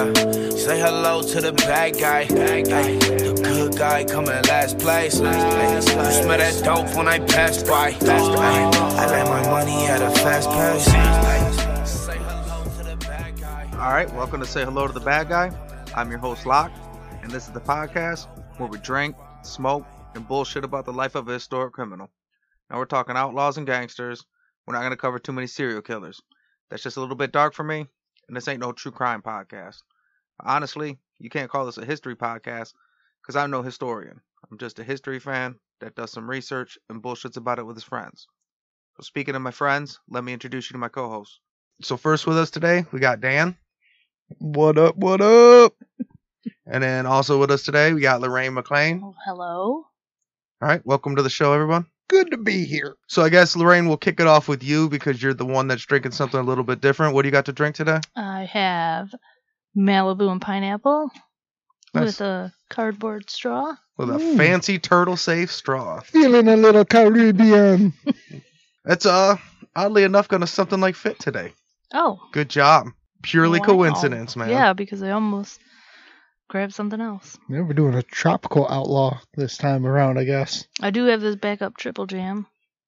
Yeah, say hello to the bad guy. The good guy coming in last place. You smell that dope when I pass by. I like my money at a fast pace. Say hello to the bad guy. All right, welcome to Say Hello to the Bad Guy. I'm your host, Locke, and this is the podcast where we drink, smoke, and bullshit about the life of a historic criminal. Now we're talking outlaws and gangsters. We're not going to cover too many serial killers. That's just a little bit dark for me, and this ain't no true crime podcast. Honestly, you can't call this a history podcast because I'm no historian. I'm just a history fan that does some research and bullshits about it with his friends. So speaking of my friends, let me introduce you to my co-host. So first with us today, we got Dan. What up, what up? And then also with us today, we got Lorraine McLean. Oh, hello. All right, welcome to the show, everyone. Good to be here. So I guess, Lorraine, we'll kick it off with you because you're the one that's drinking something a little bit different. What do you got to drink today? I have Malibu and pineapple Nice. with a cardboard straw. With a fancy turtle-safe straw. Feeling a little Caribbean. That's, oddly enough, going to something like fit today. Oh. Good job. Purely wow. coincidence, man. Yeah, because I almost grabbed something else. Yeah, we're doing a tropical outlaw this time around, I guess. I do have this backup triple jam.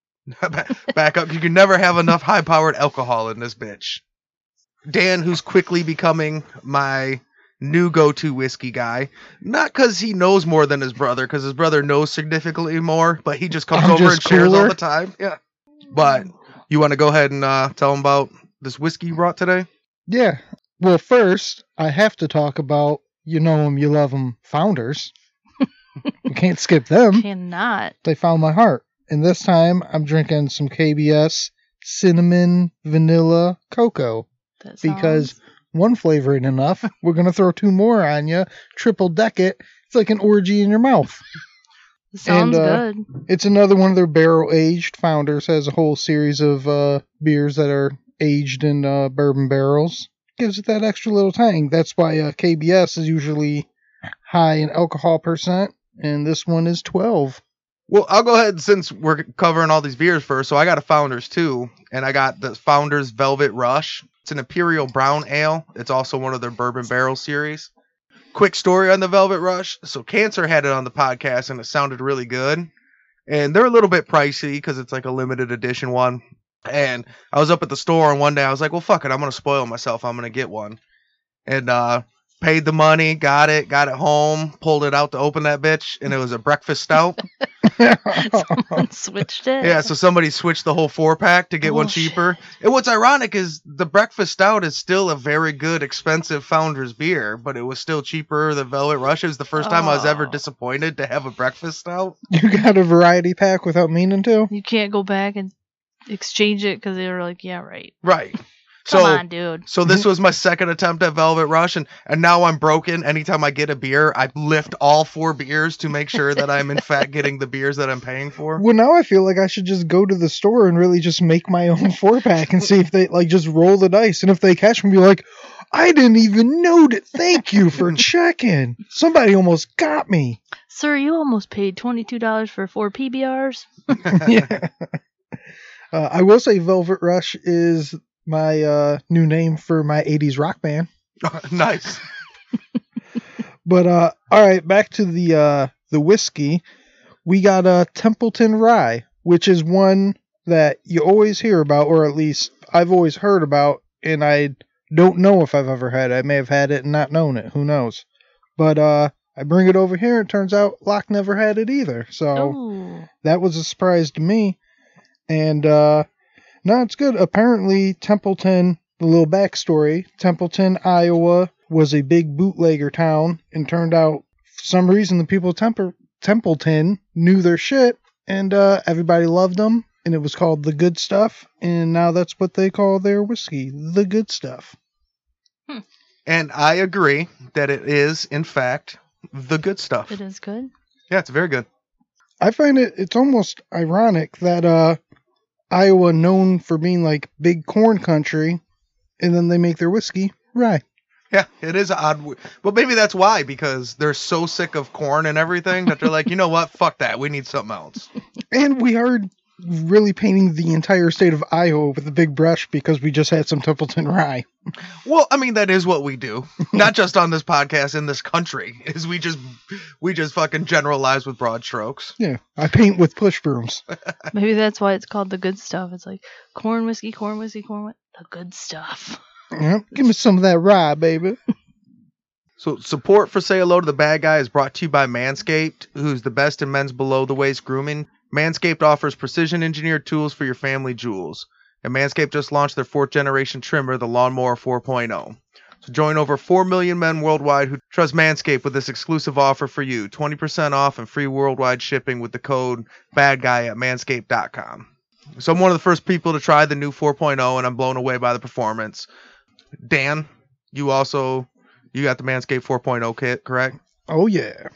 Back up. You can never have enough high-powered alcohol in this bitch. Dan, who's quickly becoming my new go-to whiskey guy. Not because he knows more than his brother, because his brother knows significantly more, but he just comes I'm over just and shares cooler. all the time. Yeah. But you want to go ahead and tell him about this whiskey you brought today? Yeah. Well, first, I have to talk about You Know 'Em, You Love 'Em Founders. You can't skip them. Cannot. They found my heart. And this time, I'm drinking some KBS Cinnamon Vanilla Cocoa. That Because sounds- one flavor ain't enough. We're going to throw two more on you. Triple deck it. It's like an orgy in your mouth. it sounds and, good. It's another one of their barrel-aged. Founders has a whole series of beers that are aged in bourbon barrels. Gives it that extra little tang. That's why KBS is usually high in alcohol percent, and this one is 12. Well, I'll go ahead since we're covering all these beers first. So I got a Founders too, and I got the Founders Velvet Rush. It's an Imperial Brown Ale. It's also one of their bourbon barrel series. Quick story on the Velvet Rush. So Cancer had it on the podcast, and it sounded really good. And they're a little bit pricey because it's like a limited edition one. And I was up at the store, and one day I was like, well, fuck it. I'm going to spoil myself. I'm going to get one. And paid the money, got it home, pulled it out to open that bitch, and it was a breakfast stout. Someone switched it. Yeah, so somebody switched the whole 4-pack to get one Bullshit. cheaper. And what's ironic is the breakfast stout is still a very good, expensive Founders beer, but it was still cheaper than Velvet Rush. It was the first time I was ever Oh. disappointed to have a breakfast stout. You got a variety pack without meaning to? You can't go back and exchange it because they were like, yeah, right. Right. Come on, dude. So this was my second attempt at Velvet Rush, and now I'm broken. Anytime I get a beer, I lift all 4 beers to make sure that I'm in fact getting the beers that I'm paying for. Well, now I feel like I should just go to the store and really just make my own 4-pack and see if they, like, just roll the dice. And if they catch me, be like, I didn't even know that. Thank you for checking. Somebody almost got me. Sir, you almost paid $22 for 4 PBRs. Yeah. I will say Velvet Rush is my new name for my 80s rock band. Nice. But all right, back to the whiskey. We got Templeton Rye, which is one that you always hear about, or at least I've always heard about, and I don't know if I've ever had it. I may have had it and not known it. Who knows? But I bring it over here, and it turns out Locke never had it either. So Ooh. that was a surprise to me. And no, it's good. Apparently, Templeton, the little backstory, Templeton, Iowa, was a big bootlegger town, and turned out, for some reason, the people of Templeton knew their shit, and everybody loved them, and it was called The Good Stuff, and now that's what they call their whiskey, The Good Stuff. And I agree that it is, in fact, the good stuff. It is good. Yeah, it's very good. I find it's almost ironic that Iowa, known for being like big corn country, and then they make their whiskey rye. Yeah, it is odd. But maybe that's why, because they're so sick of corn and everything that they're like, you know what? Fuck that. We need something else. And we heard really painting the entire state of Iowa with a big brush because we just had some Templeton rye. Well, I mean, that is what we do. Not just on this podcast, in this country, is we just fucking generalize with broad strokes. Yeah, I paint with push brooms. Maybe that's why it's called the good stuff. It's like corn whiskey, the good stuff. Yeah, give me some of that rye, baby. So support for Say Hello to the Bad Guy is brought to you by Manscaped, who's the best in men's below-the-waist grooming. Manscaped offers precision-engineered tools for your family jewels. And Manscaped just launched their 4th-generation trimmer, the Lawnmower 4.0. So join over 4 million men worldwide who trust Manscaped with this exclusive offer for you. 20% off and free worldwide shipping with the code BADGUY at manscaped.com. So I'm one of the first people to try the new 4.0, and I'm blown away by the performance. Dan, you got the Manscaped 4.0 kit, correct? Oh, yeah.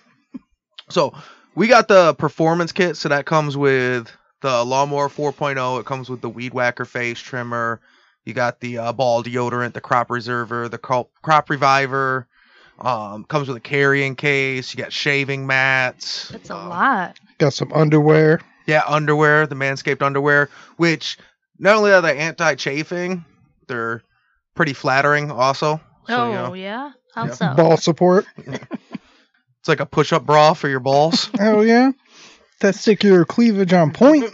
So we got the performance kit, so that comes with the Lawnmower 4.0. It comes with the Weed Whacker face trimmer. You got the ball deodorant, the crop reserver, the crop reviver. Comes with a carrying case. You got shaving mats. That's a lot. Got some underwear. Yeah, underwear, the Manscaped underwear, which not only are they anti-chafing, they're pretty flattering also. So, yeah? How so? Ball support. It's like a push-up bra for your balls. Oh, yeah. Testicular cleavage on point.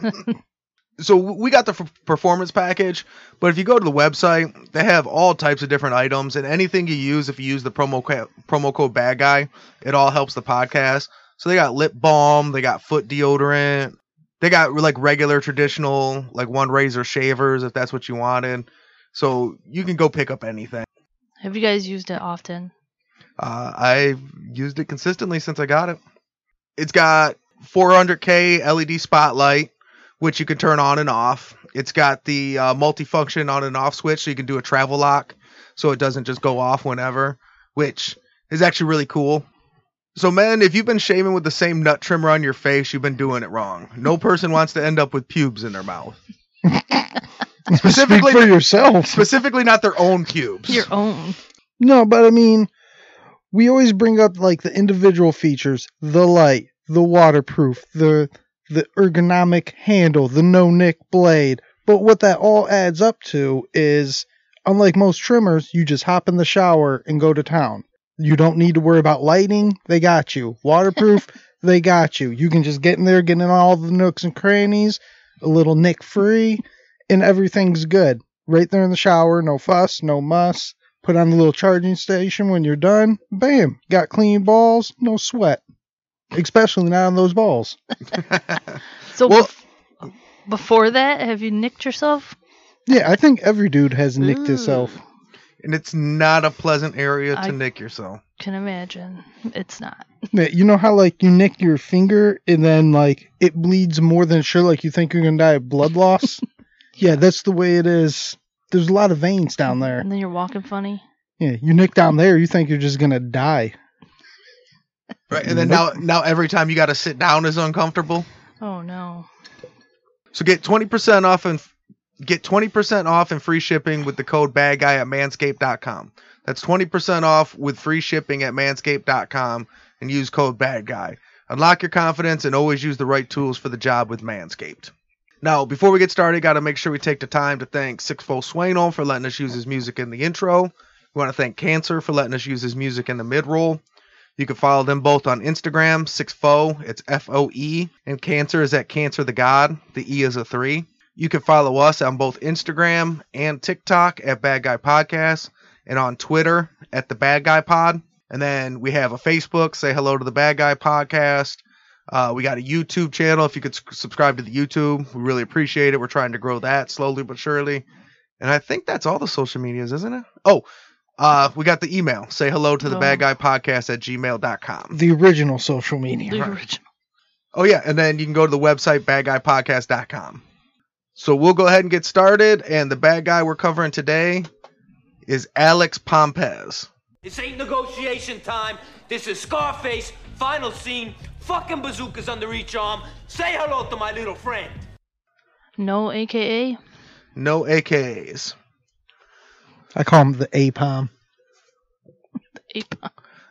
So we got the performance package, but if you go to the website, they have all types of different items, and anything you use, if you use the promo code Bad Guy, it all helps the podcast. So they got lip balm, they got foot deodorant, they got like regular traditional, like one razor shavers if that's what you wanted. So you can go pick up anything. Have you guys used it often? I've used it consistently since I got it. It's got 400K LED spotlight, which you can turn on and off. It's got the multifunction on and off switch, so you can do a travel lock, so it doesn't just go off whenever, which is actually really cool. So, men, if you've been shaving with the same nut trimmer on your face, you've been doing it wrong. No person wants to end up with pubes in their mouth. Specifically for yourself. Specifically not their own pubes. Your own. No, but I mean, we always bring up like the individual features, the light, the waterproof, the ergonomic handle, the no-nick blade. But what that all adds up to is, unlike most trimmers, you just hop in the shower and go to town. You don't need to worry about lighting. They got you. Waterproof. They got you. You can just get in there, get in all the nooks and crannies, a little nick free, and everything's good. Right there in the shower. No fuss, no muss. Put on the little charging station when you're done. Bam. Got clean balls. No sweat. Especially not on those balls. So before that, have you nicked yourself? Yeah, I think every dude has nicked himself. And it's not a pleasant area to nick yourself. Can imagine. It's not. Yeah, you know how like you nick your finger and then like it bleeds more than it should, like you think you're gonna die of blood loss? Yeah, that's the way it is. There's a lot of veins down there. And then you're walking funny. Yeah, you nick down there, you think you're just gonna die. Right, and then now every time you got to sit down is uncomfortable. Oh no! So get 20% off and free shipping with the code BADGUY at manscaped.com. That's 20% off with free shipping at manscaped.com and use code BADGUY. Unlock your confidence and always use the right tools for the job with Manscaped. Now, before we get started, got to make sure we take the time to thank Sixfold Swaino for letting us use his music in the intro. We want to thank Cancer for letting us use his music in the mid-roll. You can follow them both on Instagram, Sixfo, it's F-O-E, and Cancer is at Cancer the God, the E is a 3. You can follow us on both Instagram and TikTok at Bad Guy Podcast, and on Twitter at The Bad Guy Pod. And then we have a Facebook, Say Hello to the Bad Guy Podcast. We got a YouTube channel. If you could subscribe to the YouTube, we really appreciate it. We're trying to grow that slowly but surely. And I think that's all the social medias, isn't it? Oh, we got the email. Say hello to the Bad Guy Podcast at gmail.com. The original social media. The original. Oh, yeah. And then you can go to the website, badguypodcast.com. So we'll go ahead and get started. And the bad guy we're covering today is Alex Pompez. This ain't negotiation time. This is Scarface, final scene, fucking bazookas under each arm. Say hello to my little friend. No AKA? No AKAs. I call him the A-Palm. The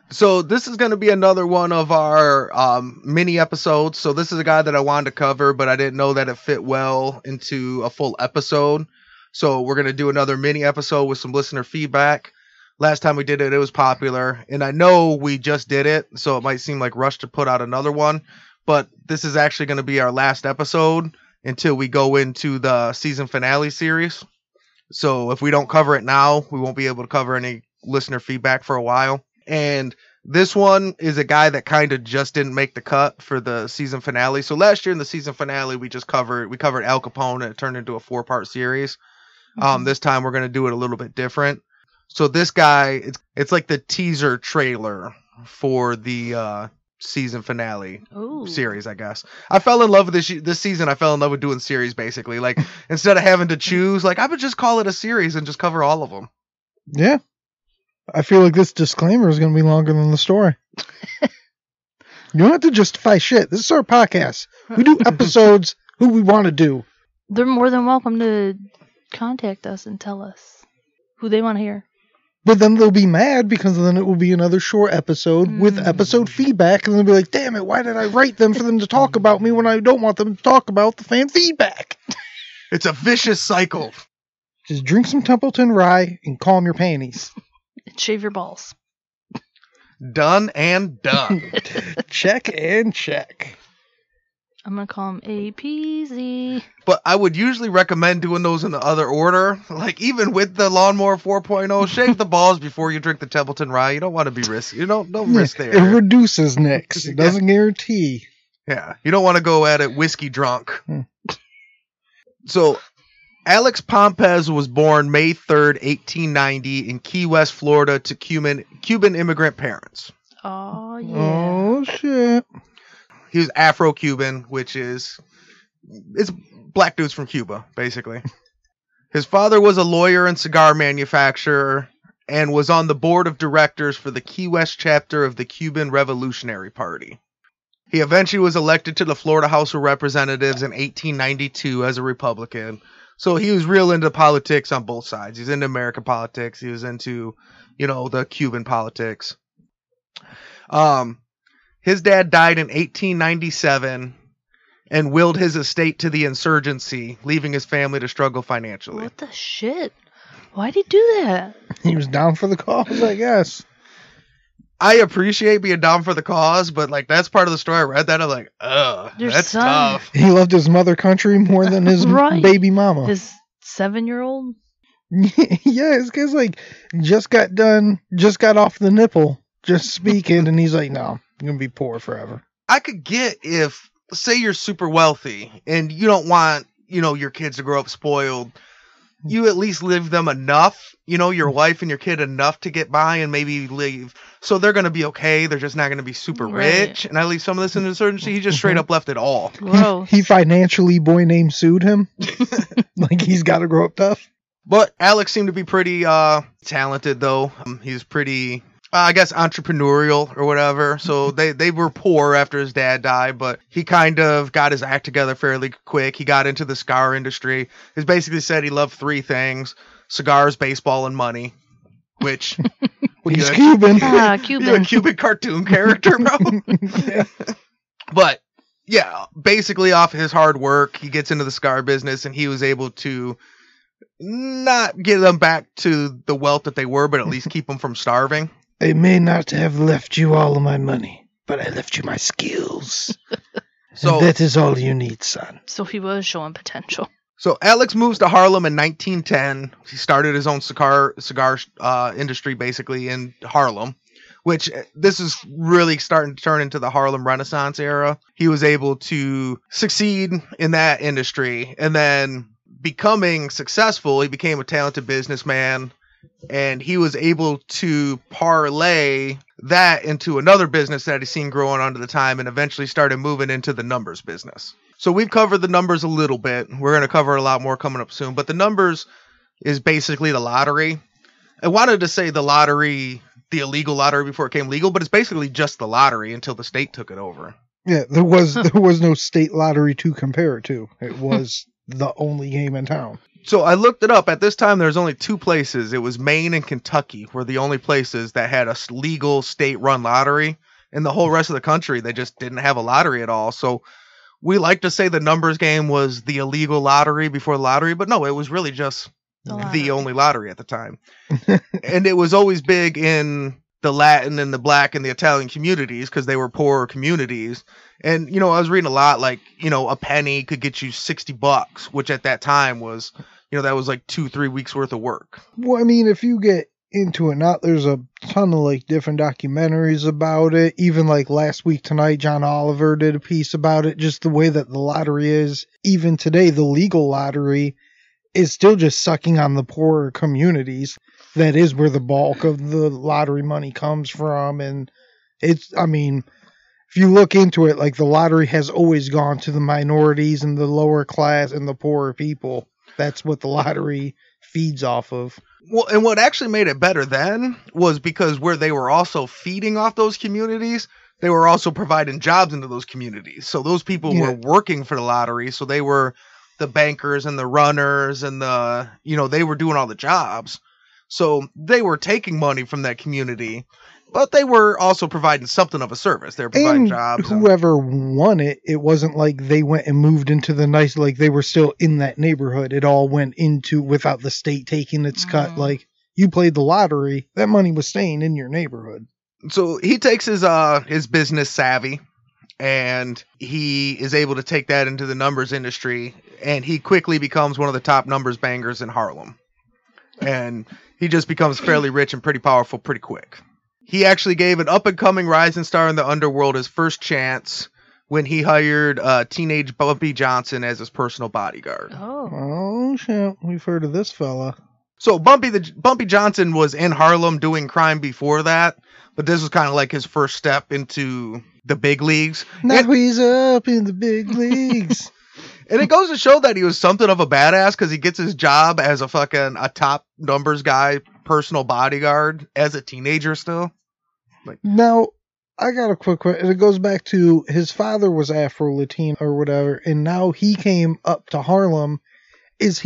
So this is going to be another one of our mini episodes. So this is a guy that I wanted to cover, but I didn't know that it fit well into a full episode. So we're going to do another mini episode with some listener feedback. Last time we did it, it was popular. And I know we just did it, so it might seem like rush to put out another one. But this is actually going to be our last episode until we go into the season finale series. So if we don't cover it now, we won't be able to cover any listener feedback for a while. And this one is a guy that kind of just didn't make the cut for the season finale. So last year in the season finale, we covered Al Capone, and it turned into a 4-part series. This time we're going to do it a little bit different. So this guy, it's like the teaser trailer for the season finale series, I guess. I fell in love with this season. I fell in love with doing series, basically. Like, instead of having to choose, like, I would just call it a series and just cover all of them. Yeah. I feel like this disclaimer is going to be longer than the story. You don't have to justify shit. This is our podcast. We do episodes who we want to do. They're more than welcome to contact us and tell us who they want to hear. But then they'll be mad because then it will be another short episode with episode feedback, and they'll be like, damn it, why did I write them for them to talk about me when I don't want them to talk about the fan feedback? It's a vicious cycle. Just drink some Templeton Rye and calm your panties. And shave your balls. Done and done. Check and check. I'm going to call him APZ. But I would usually recommend doing those in the other order. Like, even with the Lawnmower 4.0, shave the balls before you drink the Templeton Rye. You don't want to be risky. You don't risk there. It reduces nicks. It doesn't guarantee. Yeah. You don't want to go at it whiskey drunk. So, Alex Pompez was born May 3rd, 1890 in Key West, Florida to Cuban immigrant parents. Oh, yeah. Oh, shit. He was Afro-Cuban, which it's black dudes from Cuba, basically. His father was a lawyer and cigar manufacturer and was on the board of directors for the Key West chapter of the Cuban Revolutionary Party. He eventually was elected to the Florida House of Representatives in 1892 as a Republican. So he was real into politics on both sides. He's into American politics. He was into, the Cuban politics. His dad died in 1897 and willed his estate to the insurgency, leaving his family to struggle financially. What the shit? Why'd he do that? He was down for the cause, I guess. I appreciate being down for the cause, but that's part of the story. I read that, I'm like, that's tough. He loved his mother country more than his baby mama. His 7-year-old? Yeah, this guy's just got off the nipple, just speaking, and he's like, no, I'm going to be poor forever. I could get if, say you're super wealthy, and you don't want, your kids to grow up spoiled. You at least live them enough, your wife and your kid enough to get by and maybe leave. So they're going to be okay. They're just not going to be super rich. And I leave some of this in insurgency. He just straight up left it all. He financially boy name sued him. He's got to grow up tough. But Alex seemed to be pretty talented, though. He's pretty, I guess, entrepreneurial or whatever. So they were poor after his dad died, but he kind of got his act together fairly quick. He got into the cigar industry. He's basically said he loved 3 things: cigars, baseball, and money. Which he's Cuban. Cuban. You're a Cuban cartoon character, bro. Yeah. But yeah, basically off his hard work, he gets into the cigar business, and he was able to not get them back to the wealth that they were, but at least keep them from starving. I may not have left you all of my money, but I left you my skills. So that is all you need, son. So he was showing potential. So Alex moves to Harlem in 1910. He started his own cigar industry basically in Harlem, which this is really starting to turn into the Harlem Renaissance era. He was able to succeed in that industry, and then becoming successful, he became a talented businessman, and he was able to parlay that into another business that he's seen growing under the time, and eventually started moving into the numbers business. So we've covered the numbers a little bit. We're going to cover a lot more coming up soon. But the numbers is basically the lottery. I wanted to say the lottery, the illegal lottery before it became legal, but it's basically just the lottery until the state took it over. Yeah, there was no state lottery to compare it to. It was the only game in town. So I looked it up. At this time, there's only 2 places. It was Maine and Kentucky were the only places that had a legal state-run lottery. In the whole rest of the country, they just didn't have a lottery at all. So we like to say the numbers game was the illegal lottery before the lottery, but no, it was really just the only lottery at the time. And it was always big in the Latin and the Black and the Italian communities because they were poorer communities. And, you know, I was reading a lot like, you know, a penny could get you $60, which at that time was, you know, that was like 2-3 weeks worth of work. Well, I mean, if you get into it now, there's a ton of like different documentaries about it. Even like Last Week Tonight, John Oliver did a piece about it, just the way that the lottery is. Even today, the legal lottery is still just sucking on the poorer communities. That is where the bulk of the lottery money comes from. And it's, I mean, if you look into it, like the lottery has always gone to the minorities and the lower class and the poorer people. That's what the lottery feeds off of. Well, and what actually made it better then was because where they were also feeding off those communities, they were also providing jobs into those communities. So those people were working for the lottery. So they were the bankers and the runners and the, you know, they were doing all the jobs. So they were taking money from that community, but they were also providing something of a service. They were providing jobs. Whoever won it, it wasn't like they went and moved into the nice, like they were still in that neighborhood. It all went into without the state taking its cut. Like you played the lottery, that money was staying in your neighborhood. So he takes his business savvy and he is able to take that into the numbers industry, and he quickly becomes one of the top numbers bangers in Harlem. And he just becomes fairly rich and pretty powerful pretty quick. He actually gave an up-and-coming rising star in the underworld his first chance when he hired teenage Bumpy Johnson as his personal bodyguard. Oh shit, we've heard of this fella. So Bumpy Johnson was in Harlem doing crime before that, but this was kind of like his first step into the big leagues. Now he's up in the big leagues. And it goes to show that he was something of a badass because he gets his job as a top numbers guy, personal bodyguard as a teenager still. Like, now, I got a quick question. It goes back to his father was Afro-Latino or whatever, and now he came up to Harlem. Does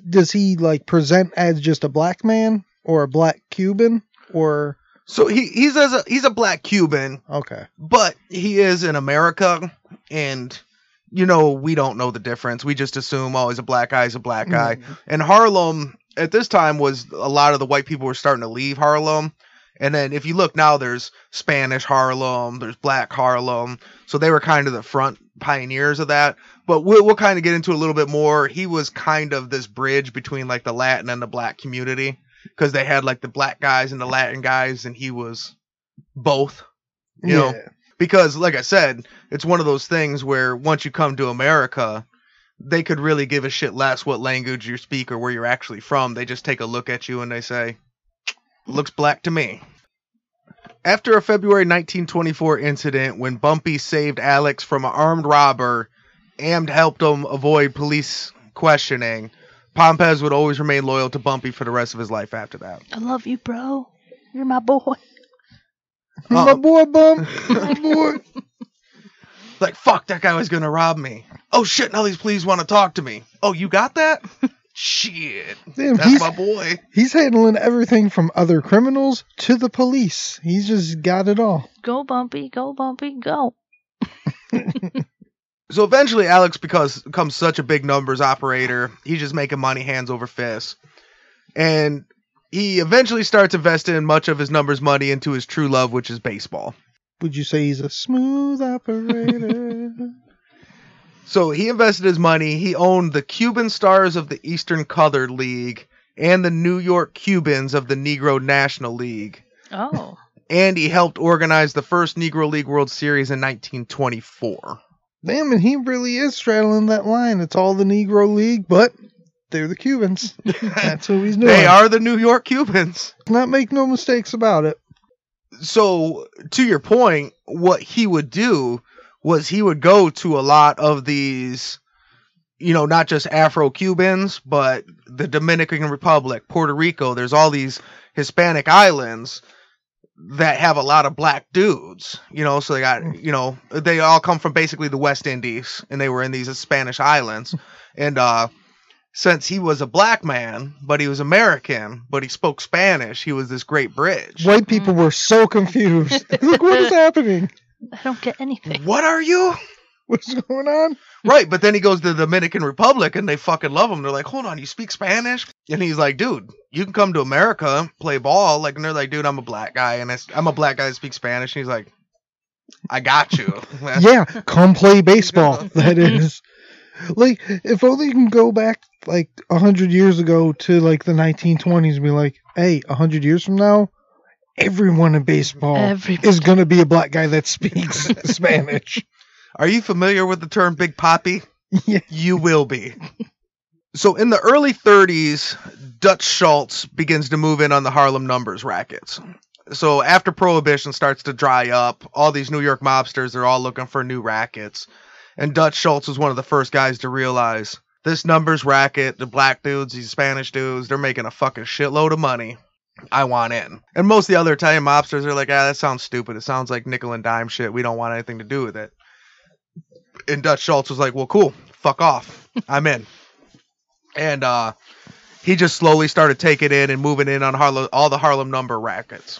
he like present as just a black man or a black Cuban or? So he's a black Cuban. Okay. But he is in America, and you know, we don't know the difference. We just assume, oh, he's a black guy, he's a black guy. And Harlem, at this time, was a lot of the white people were starting to leave Harlem. And then if you look now, there's Spanish Harlem, there's Black Harlem. So they were kind of the front pioneers of that. But we'll kind of get into it a little bit more. He was kind of this bridge between like the Latin and the black community, because they had like the black guys and the Latin guys, and he was both, you know. Because, like I said, it's one of those things where once you come to America, they could really give a shit less what language you speak or where you're actually from. They just take a look at you and they say, looks black to me. After a February 1924 incident when Bumpy saved Alex from an armed robber and helped him avoid police questioning, Pompez would always remain loyal to Bumpy for the rest of his life after that. I love you, bro. You're my boy. My boy, Bump. My boy. Like, fuck, that guy was gonna rob me. Oh shit, now these police want to talk to me. Oh, you got that? Shit. Damn, that's my boy. He's handling everything from other criminals to the police. He's just got it all. Go, Bumpy. Go, Bumpy. Go. So eventually Alex becomes such a big numbers operator. He's just making money hands over fists. And he eventually starts investing much of his numbers money into his true love, which is baseball. Would you say he's a smooth operator? So he invested his money. He owned the Cuban Stars of the Eastern Colored League and the New York Cubans of the Negro National League. Oh. And he helped organize the first Negro League World Series in 1924. Damn, and he really is straddling that line. It's all the Negro League, but they're the Cubans. That's who he's doing. They are the New York Cubans. Not make no mistakes about it. So, to your point, what he would do was he would go to a lot of these, you know, not just Afro-Cubans, but the Dominican Republic, Puerto Rico. There's all these Hispanic islands that have a lot of black dudes, you know, so they got, you know, they all come from basically the West Indies, and they were in these Spanish islands. And since he was a black man, but he was American, but he spoke Spanish, he was this great bridge. White people were so confused. Like, what is happening? I don't get anything. What are you? What's going on? Right, but then he goes to the Dominican Republic and they fucking love him. They're like, hold on, you speak Spanish? And he's like, dude, you can come to America, play ball. Like, and they're like, dude, I'm a black guy, and I'm a black guy that speaks Spanish. And he's like, I got you. Yeah, come play baseball. That is. Like, if only you can go back, like, 100 years ago to, like, the 1920s and be like, hey, 100 years from now, everyone in baseball Everybody. is going to be a black guy that speaks Spanish. Are you familiar with the term Big Papi? Yeah. You will be. So in the early 30s, Dutch Schultz begins to move in on the Harlem Numbers rackets. So after Prohibition starts to dry up, all these New York mobsters, they're all looking for new rackets. And Dutch Schultz was one of the first guys to realize this numbers racket, the black dudes, these Spanish dudes, they're making a fucking shitload of money. I want in. And most of the other Italian mobsters are like, that sounds stupid. It sounds like nickel and dime shit. We don't want anything to do with it. And Dutch Schultz was like, well, cool. Fuck off. I'm in. And he just slowly started taking in and moving in on all the Harlem number rackets.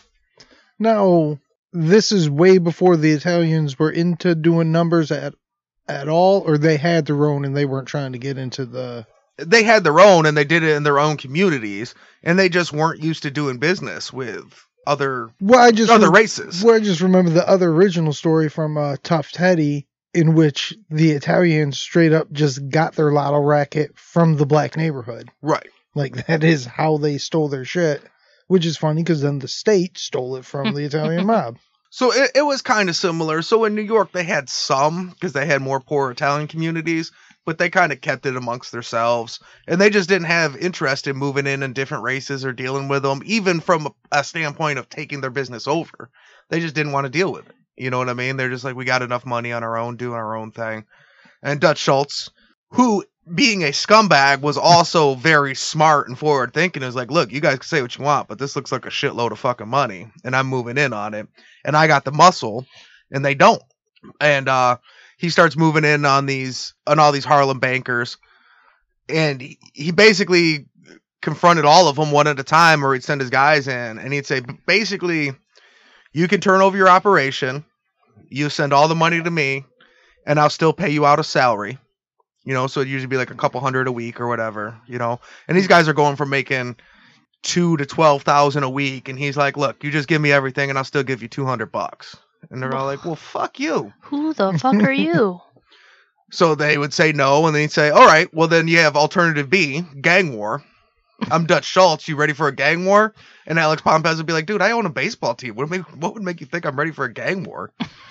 Now, this is way before the Italians were into doing numbers at all, or they had their own and they weren't trying to get into the... They had their own and they did it in their own communities, and they just weren't used to doing business with other races. Well, I just remember the other original story from Tough Teddy, in which the Italians straight up just got their lotto racket from the black neighborhood. Right. Like, that is how they stole their shit, which is funny because then the state stole it from the Italian mob. So it was kind of similar. So in New York, they had some, because they had more poor Italian communities, but they kind of kept it amongst themselves. And they just didn't have interest in moving in different races or dealing with them, even from a standpoint of taking their business over. They just didn't want to deal with it. You know what I mean? They're just like, we got enough money on our own, doing our own thing. And Dutch Schultz, who, being a scumbag, was also very smart and forward thinking, is like, look, you guys can say what you want, but this looks like a shitload of fucking money, and I'm moving in on it. And I got the muscle, and they don't. And he starts moving in on all these Harlem bankers, and he basically confronted all of them one at a time, or he'd send his guys in, and he'd say, basically, you can turn over your operation, you send all the money to me, and I'll still pay you out a salary. You know, so it'd usually be like a couple hundred a week or whatever, you know. And these guys are going from making $2,000 to $12,000 a week, and he's like, look, you just give me everything and I'll still give you $200. And they're all like, well, fuck you. Who the fuck are you? So they would say no, and then he'd say, all right, well then you have alternative B, gang war. I'm Dutch Schultz. You ready for a gang war? And Alex Pompez would be like, dude, I own a baseball team. What would make you think I'm ready for a gang war?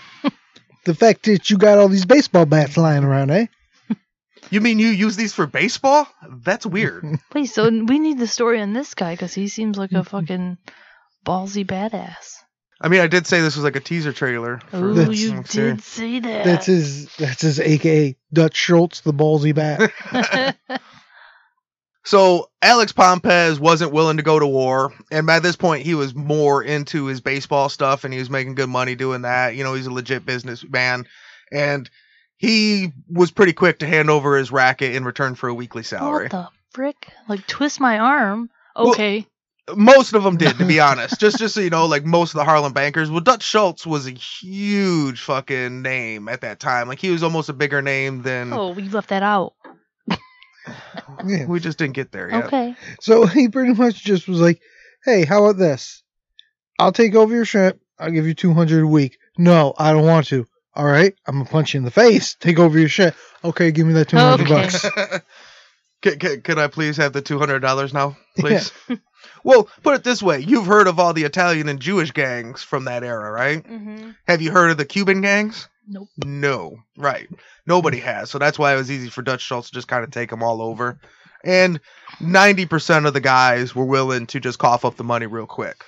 The fact that you got all these baseball bats lying around, eh? You mean you use these for baseball? That's weird. Wait, so we need the story on this guy because he seems like a fucking ballsy badass. I mean, I did say this was like a teaser trailer. Oh, you did say that. That's his AKA Dutch Schultz, the ballsy bat. So Alex Pompez wasn't willing to go to war, and by this point he was more into his baseball stuff, and he was making good money doing that. You know, he's a legit businessman, and he was pretty quick to hand over his racket in return for a weekly salary. What the frick? Like, twist my arm? Okay. Well, most of them did, to be honest. Just so you know, like most of the Harlem bankers. Well, Dutch Schultz was a huge fucking name at that time. Like, he was almost a bigger name than... Oh, we left that out. Yeah. We just didn't get there yet. Okay. So he pretty much just was like, hey, how about this? I'll take over your ship. I'll give you $200 a week. No, I don't want to. All right, I'm going to punch you in the face. Take over your shit. Okay, give me that $200. Could I please have the $200 now, please? Yeah. Well, put it this way. You've heard of all the Italian and Jewish gangs from that era, right? Mm-hmm. Have you heard of the Cuban gangs? Nope. No. Right. Nobody has. So that's why it was easy for Dutch Schultz to just kind of take them all over. And 90% of the guys were willing to just cough up the money real quick.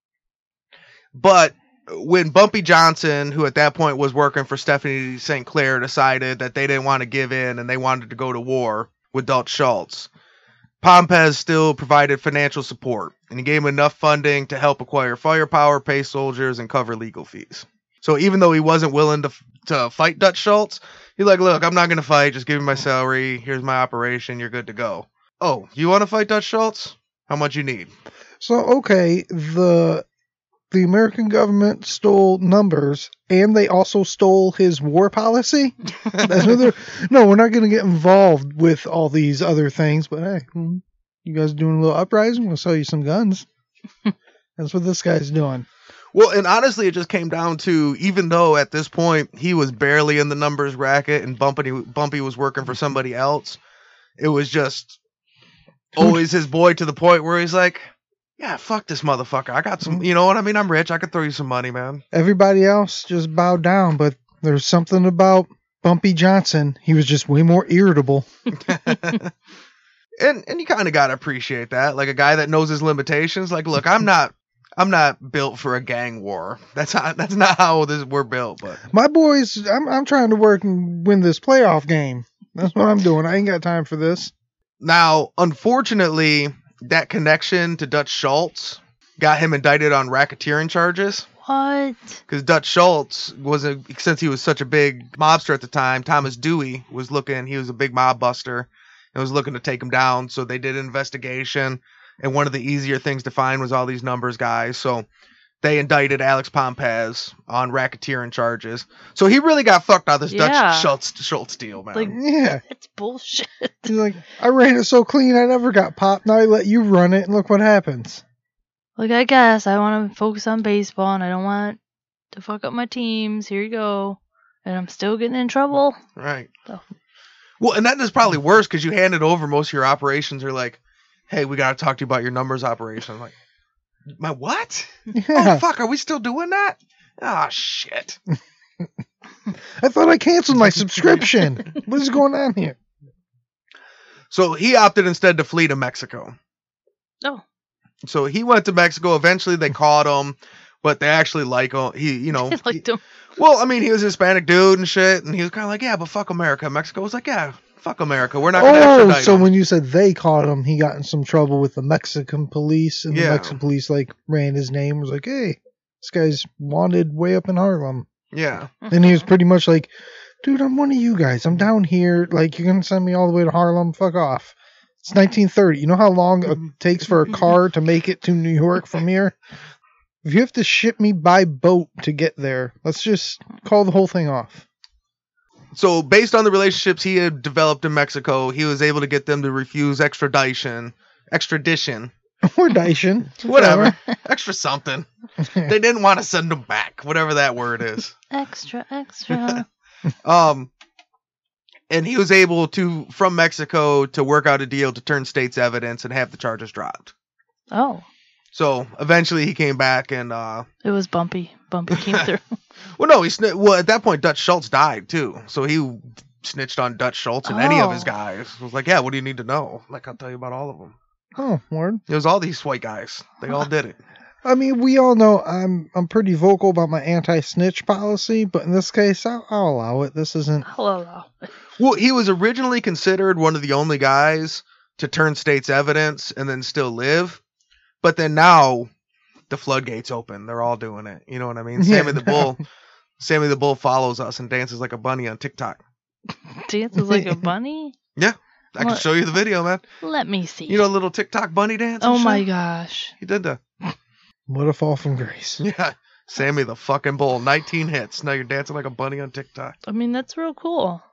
But when Bumpy Johnson, who at that point was working for Stephanie St. Clair, decided that they didn't want to give in and they wanted to go to war with Dutch Schultz, Pompez still provided financial support, and he gave him enough funding to help acquire firepower, pay soldiers, and cover legal fees. So even though he wasn't willing to fight Dutch Schultz, he's like, look, I'm not going to fight. Just give me my salary. Here's my operation. You're good to go. Oh, you want to fight Dutch Schultz? How much you need? So, okay, the American government stole numbers, and they also stole his war policy. No, we're not going to get involved with all these other things, but hey, you guys doing a little uprising? We'll sell you some guns. That's what this guy's doing. Well, and honestly, it just came down to, even though at this point he was barely in the numbers racket and Bumpy was working for somebody else, it was just always his boy, to the point where he's like, yeah, fuck this motherfucker. I got some, you know what I mean? I'm rich. I could throw you some money, man. Everybody else just bowed down, but there's something about Bumpy Johnson. He was just way more irritable. And you kind of got to appreciate that. Like a guy that knows his limitations. Like, look, I'm not built for a gang war. That's not how we're built. But my boys, I'm trying to work and win this playoff game. That's what I'm doing. I ain't got time for this. Now, unfortunately, that connection to Dutch Schultz got him indicted on racketeering charges. What? Because Dutch Schultz since he was such a big mobster at the time, Thomas Dewey he was a big mob buster and was looking to take him down. So they did an investigation, and one of the easier things to find was all these numbers guys. So they indicted Alex Pompez on racketeering charges. So he really got fucked out of this Dutch Schultz deal, man. Like, yeah. It's bullshit. He's like, I ran it so clean I never got popped. Now I let you run it and look what happens. Like, I guess I want to focus on baseball and I don't want to fuck up my teams. Here you go. And I'm still getting in trouble. Right. So. Well, and that is probably worse because you handed over most of your operations. Are like, hey, we got to talk to you about your numbers operation. I'm like, my what? Yeah. Oh, fuck, are we still doing that? Ah, shit. I thought I canceled my subscription. What is going on here? So he opted instead to flee to Mexico. Oh. So he went to Mexico. Eventually they caught him, but they actually like him. They liked him. Well, I mean, he was a Hispanic dude and shit, and he was kind of like, yeah, but fuck America. Mexico was like, yeah, fuck America. We're not going to extradite so him. when you said they caught him, he got in some trouble with the Mexican police, and the Mexican police ran his name, was like, hey, this guy's wanted way up in Harlem. Yeah. And he was pretty much like, dude, I'm one of you guys. I'm down here. Like, you're going to send me all the way to Harlem? Fuck off. It's 1930. You know how long it takes for a car to make it to New York from here? If you have to ship me by boat to get there, let's just call the whole thing off. So based on the relationships he had developed in Mexico, he was able to get them to refuse extradition. Or Dyson. Whatever. Extra something. They didn't want to send him back, whatever that word is. Extra. And he was able to, from Mexico, to work out a deal to turn state's evidence and have the charges dropped. Oh. So eventually he came back and it was Bumpy. Bumpy came through. Well, no, at that point Dutch Schultz died too. So he snitched on Dutch Schultz and any of his guys. It was like, yeah, what do you need to know? Like, I'll tell you about all of them. Oh, word. It was all these white guys. They all did it. I mean, we all know I'm pretty vocal about my anti-snitch policy, but in this case, I'll allow it. This isn't... I'll allow it. Well, he was originally considered one of the only guys to turn state's evidence and then still live. But then now the floodgates open. They're all doing it. You know what I mean? Sammy the Bull follows us and dances like a bunny on TikTok. Dances like a bunny? Yeah. I can show you the video, man. Let me see. You know, a little TikTok bunny dance? Oh my gosh. He did that. What a fall from grace. Yeah. Sammy the fucking Bull. 19 hits. Now you're dancing like a bunny on TikTok. I mean, that's real cool.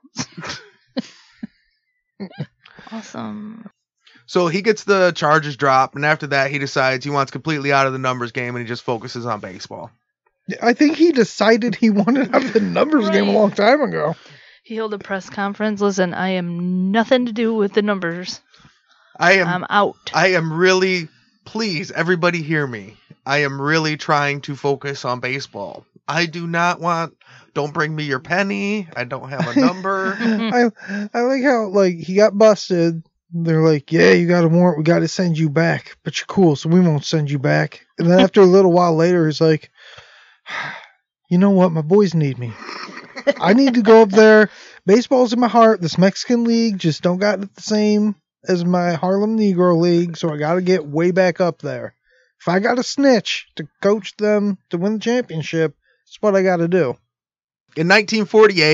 Awesome. So he gets the charges dropped, and after that, he decides he wants completely out of the numbers game, and he just focuses on baseball. I think he decided he wanted out of the numbers game a long time ago. He held a press conference. Listen, I am nothing to do with the numbers. I'm out. I am really, please, everybody hear me. I am really trying to focus on baseball. I do not want, don't bring me your penny. I don't have a number. I like how, he got busted. They're like, yeah, you got a warrant. We got to send you back. But you're cool, so we won't send you back. And then after a little while later, he's like, you know what? My boys need me. I need to go up there. Baseball's in my heart. This Mexican league just don't got it the same as my Harlem Negro League, so I got to get way back up there. If I got to snitch to coach them to win the championship, that's what I got to do. In 1948,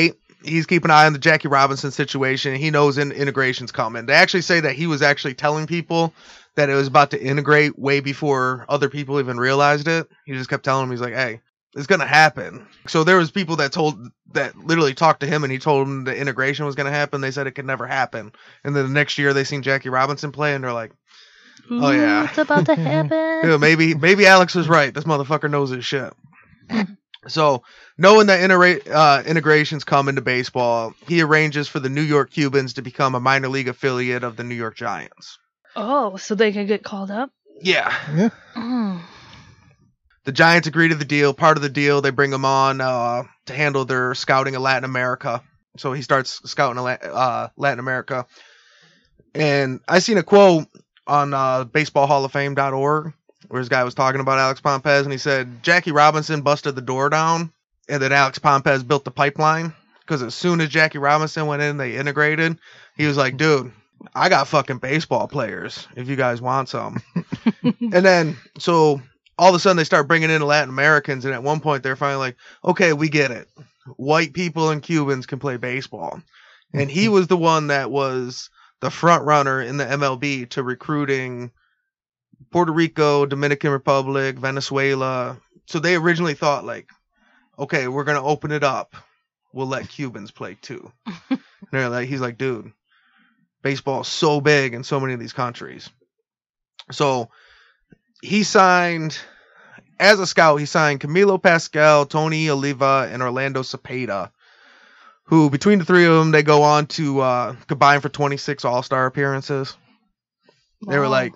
he's keeping an eye on the Jackie Robinson situation. He knows integration's coming. They actually say that he was actually telling people that it was about to integrate way before other people even realized it. He just kept telling them, he's like, hey, it's going to happen. So there was people that literally talked to him, and he told them the integration was going to happen. They said it could never happen. And then the next year they seen Jackie Robinson play, and they're like, oh yeah, it's about to happen. Yeah, maybe Alex was right. This motherfucker knows his shit. So, knowing that integrations come into baseball, he arranges for the New York Cubans to become a minor league affiliate of the New York Giants. Oh, so they can get called up? Yeah. Mm. The Giants agree to the deal. Part of the deal, they bring him on to handle their scouting of Latin America. So he starts scouting Latin America. And I seen a quote on baseballhalloffame.org where this guy was talking about Alex Pompez, and he said Jackie Robinson busted the door down, and then Alex Pompez built the pipeline, because as soon as Jackie Robinson went in, they integrated. He was like, dude, I got fucking baseball players if you guys want some. And then, so all of a sudden they start bringing in Latin Americans, and at one point they're finally like, okay, we get it. White people and Cubans can play baseball. And he was the one that was the front runner in the MLB to recruiting Puerto Rico, Dominican Republic, Venezuela. So they originally thought like, okay, we're going to open it up. We'll let Cubans play too. And they're like, he's like, dude, baseball is so big in so many of these countries. So he signed, as a scout, he signed Camilo Pascal, Tony Oliva, and Orlando Cepeda, who between the three of them, they go on to combine for 26 All-Star appearances. Wow. They were like,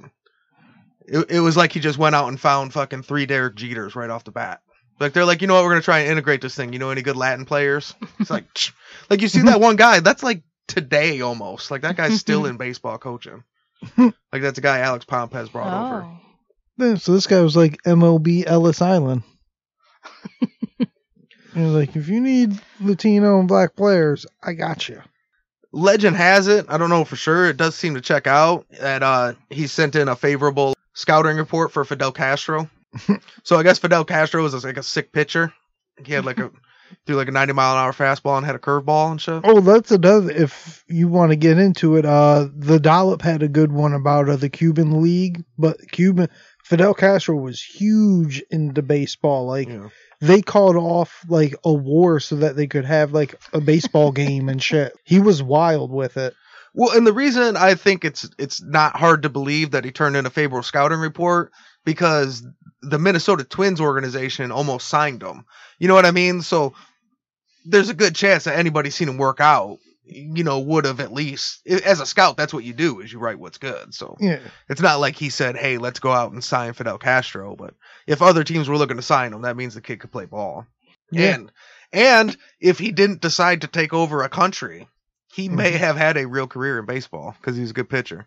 it was like he just went out and found fucking 3 Derek Jeters right off the bat. Like, they're like, you know what, we're going to try and integrate this thing. You know any good Latin players? It's like, like you see that one guy, that's like today almost. Like, that guy's still in baseball coaching. Like, that's a guy Alex Pompez brought over. Yeah, so this guy was like MLB Ellis Island. He was like, if you need Latino and black players, I got you. Legend has it, I don't know for sure, it does seem to check out, that he sent in a favorable scouting report for Fidel Castro. So I guess Fidel Castro was like a sick pitcher. He had like threw like a 90-mile-an-hour fastball and had a curveball and shit. Oh, that's another, if you want to get into it, the Dollop had a good one about the Cuban League, but Fidel Castro was huge into baseball. Like, they called off like a war so that they could have like a baseball game and shit. He was wild with it. Well, and the reason I think it's not hard to believe that he turned in a favorable scouting report, because the Minnesota Twins organization almost signed him. You know what I mean? So there's a good chance that anybody seen him work out, you know, would have at least, as a scout, that's what you do, is you write what's good. So yeah, it's not like he said, hey, let's go out and sign Fidel Castro. But if other teams were looking to sign him, that means the kid could play ball. Yeah. And if he didn't decide to take over a country, he may have had a real career in baseball because he's a good pitcher.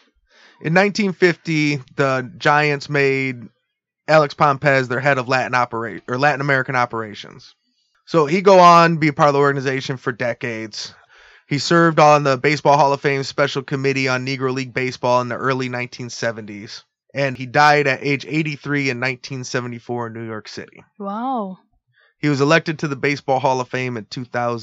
In 1950, the Giants made Alex Pompez their head of Latin American operations. So he go on, be a part of the organization for decades. He served on the Baseball Hall of Fame Special Committee on Negro League Baseball in the early 1970s. And he died at age 83 in 1974 in New York City. Wow. He was elected to the Baseball Hall of Fame in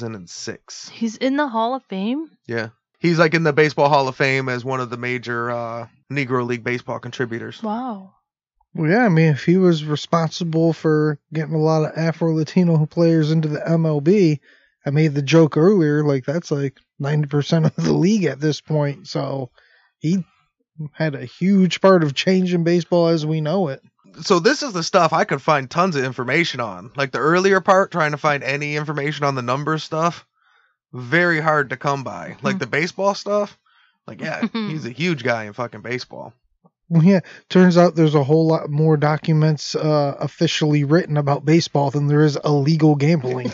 2006. He's in the Hall of Fame? Yeah. He's like in the Baseball Hall of Fame as one of the major Negro League Baseball contributors. Wow. Well, yeah, I mean, if he was responsible for getting a lot of Afro-Latino players into the MLB, I made the joke earlier, like that's like 90% of the league at this point. So he had a huge part of changing baseball as we know it. So this is the stuff I could find tons of information on. Like the earlier part, trying to find any information on the numbers stuff, very hard to come by. Like the baseball stuff, like, yeah, he's a huge guy in fucking baseball. Well, yeah, turns out there's a whole lot more documents officially written about baseball than there is illegal gambling.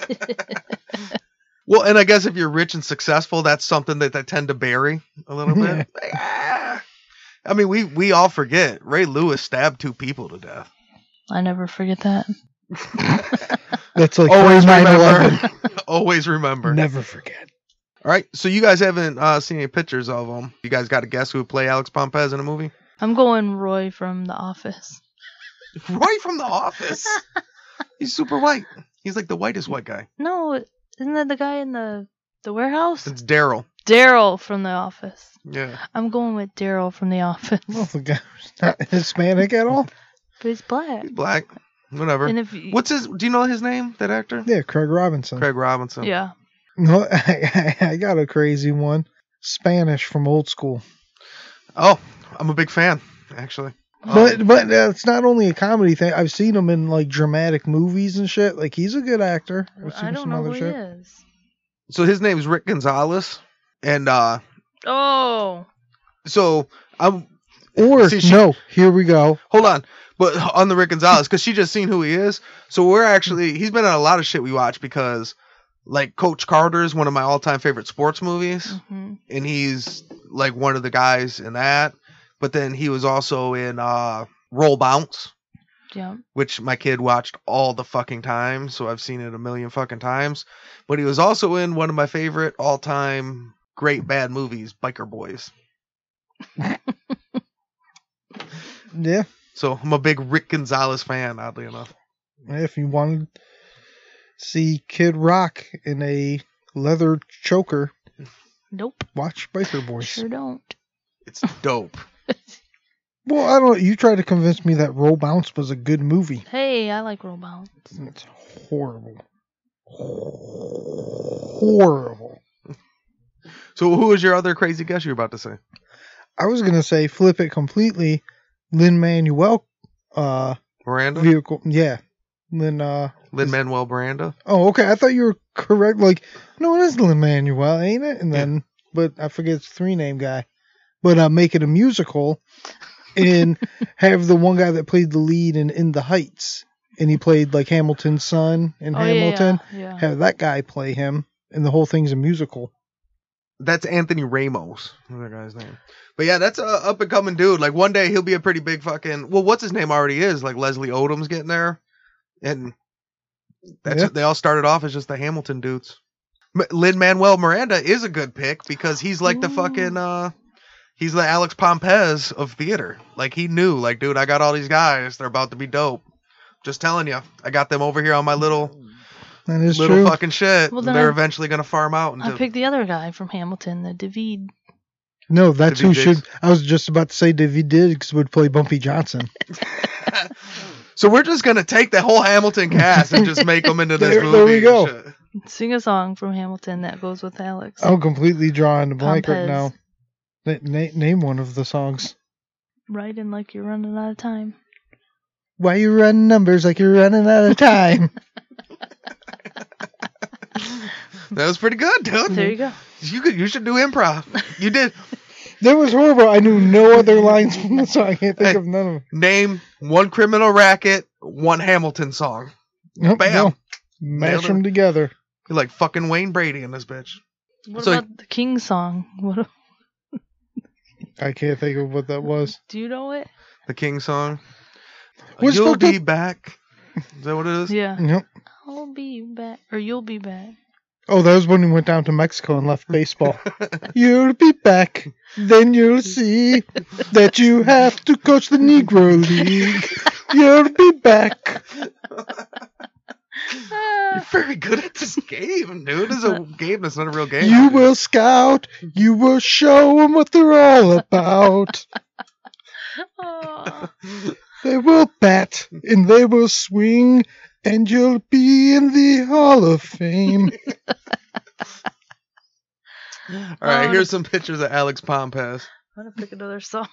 Well, and I guess if you're rich and successful, that's something that they tend to bury a little bit. I mean, we all forget Ray Lewis stabbed 2 people to death. I never forget that. That's like always remember. Always remember. Never forget. All right, so you guys haven't seen any pictures of him. You guys got to guess who would play Alex Pompez in a movie? I'm going Roy from The Office. Roy from The Office? He's super white. He's like the whitest white guy. No, isn't that the guy in the The warehouse? It's Daryl. Daryl from The Office. Yeah. I'm going with Daryl from The Office. Well, the guy's not Hispanic at all. But he's black. He's black. Whatever. And if you, What's his? Do you know his name? That actor? Yeah, Craig Robinson. Craig Robinson. Yeah. No, I got a crazy one. Spanish from Old School. Oh, I'm a big fan, actually. But it's not only a comedy thing. I've seen him in like dramatic movies and shit. Like he's a good actor. I've seen I don't some know other who he shit. is. So his name's Rick Gonzalez, and Oh. so I'm. Or See, no, here we go. Hold on, but on the Rick Gonzalez, because she just seen who he is. So he's been in a lot of shit we watch because, like, Coach Carter is one of my all-time favorite sports movies, Mm-hmm. and he's like one of the guys in that. But then he was also in Roll Bounce, Yeah. which my kid watched all the fucking time, so I've seen it a million fucking times. But he was also in one of my favorite all-time great bad movies, Biker Boys. Yeah, So I'm a big Rick Gonzalez fan, oddly enough. if you want to see Kid Rock in a leather choker, Nope. watch Biker Boys. Sure don't. It's dope. Well, I don't. You tried to convince me that Roll Bounce was a good movie. Hey, I like Roll Bounce. It's horrible. Horrible. So who was your other crazy guess you were about to say? I was gonna say flip it completely. Lin-Manuel Miranda? vehicle. Yeah. Lin-Manuel Miranda? Oh, okay. I thought you were correct. Like, no, it is Lin-Manuel, ain't it? And then, but I forget it's 3-name guy. But make it a musical and have the one guy that played the lead in The Heights, and he played like Hamilton's son in Hamilton. Yeah. Have that guy play him, and the whole thing's a musical. That's Anthony Ramos. What's that guy's name? But yeah, that's a up and coming dude. Like one day he'll be a pretty big fucking. Well, what's his name already is like Leslie Odom's getting there, and that's they all started off as just the Hamilton dudes. Lin-Manuel Miranda is a good pick because he's like the fucking. He's the Alex Pompez of theater. Like he knew, like, dude, I got all these guys. They're about to be dope. Just telling you, I got them over here on my little True. fucking shit. Well, then they're I- eventually gonna farm out. I picked the other guy from Hamilton, the David. No, that's David who Diggs. should. I was just about to say David Diggs would play Bumpy Johnson. So we're just gonna take the whole Hamilton cast and just make them into this There- movie. there we and go. shit. Sing a song from Hamilton that goes with Alex. I'm completely drawing a blank right Pompez. now. Name one of the songs. Writing like you're running out of time. Why you run numbers like you're running out of time? That was pretty good, dude. There you go. You should do improv. You did. That was horrible. I knew no other lines from the song. I can't think of none of them. Name one Criminal Racket, one Hamilton song. Nope, Bam. no. Mash Nailed it. them together. You're like fucking Wayne Brady in this bitch. What So- about the King song? What? I can't think of what that was. Do you know it? The King song. We're You'll supposed to- be back. Is that what it is? Yeah. Nope. I'll be back, or you'll be back. Oh, that was when he went down to Mexico and left baseball. You'll be back. Then you'll see that you have to coach the Negro League. You'll be back. You're very good at this game, dude. This is a game that's not a real game. You will scout. You will show them what they're all about. Aw. They will bat and they will swing, and you'll be in the Hall of Fame. All right, here's some pictures of Alex Pompez. I'm gonna pick another song.